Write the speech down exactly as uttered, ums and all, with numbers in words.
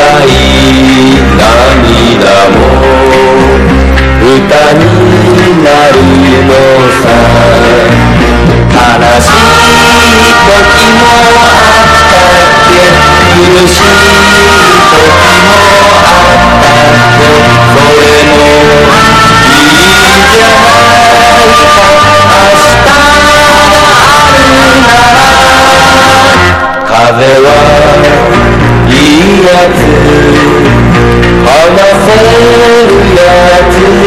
い涙も歌になるのさ。悲しい時もあったっけ、苦しい時もあったっけ、それもいいじゃないか。明日があるなら、風はいいやつ、話せるやつ